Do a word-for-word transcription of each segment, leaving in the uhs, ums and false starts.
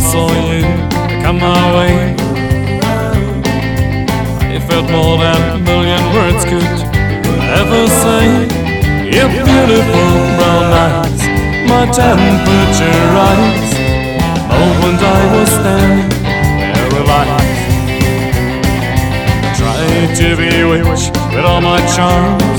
saw you come my way, I felt more than a million words could ever say. Your beautiful brown eyes, my temperature rise, the moment I was standing paralyzed. I tried to bewitch with all my charms,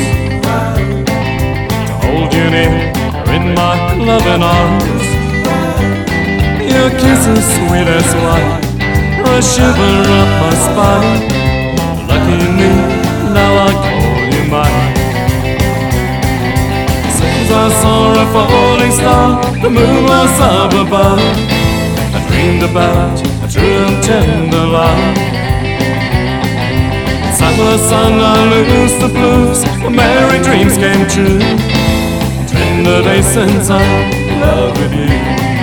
to hold you near in my loving arms. Your kisses sweet as wine, a shiver up my spine. Lucky me, now I call you mine. Since I saw a falling star, the moon was up above, I dreamed about a true and tender love. Inside the sun I lose the blues, the merry dreams came true. Tender days since I loved with you.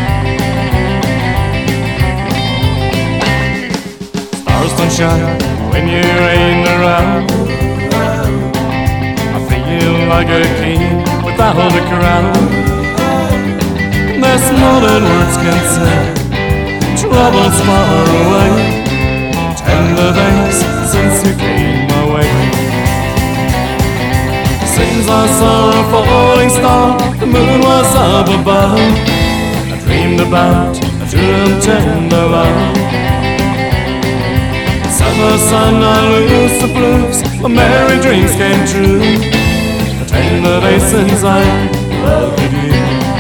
Stars don't shine when you ain't around, I feel like a king without a crown. There's more than words can say, troubles far away. Tender days since you came my way. Since I saw a falling star, the moon was up above, I dreamed about a true and tender love. Summer sun I lose the blues, my merry dreams came true. The tender days since I loved you.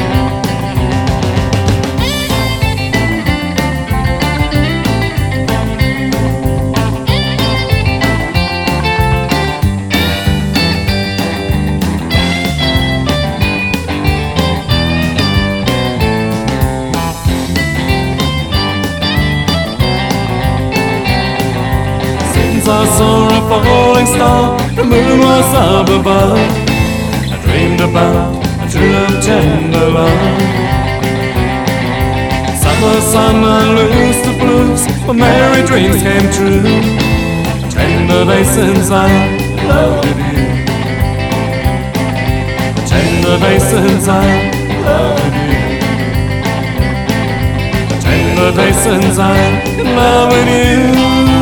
I saw a falling star, the moon was up above, I dreamed about a true and tender love. Summer sun I lose the blues, my merry dreams came true. Tender days since I loved you. Tender days since I loved you. Tender days since I loved you.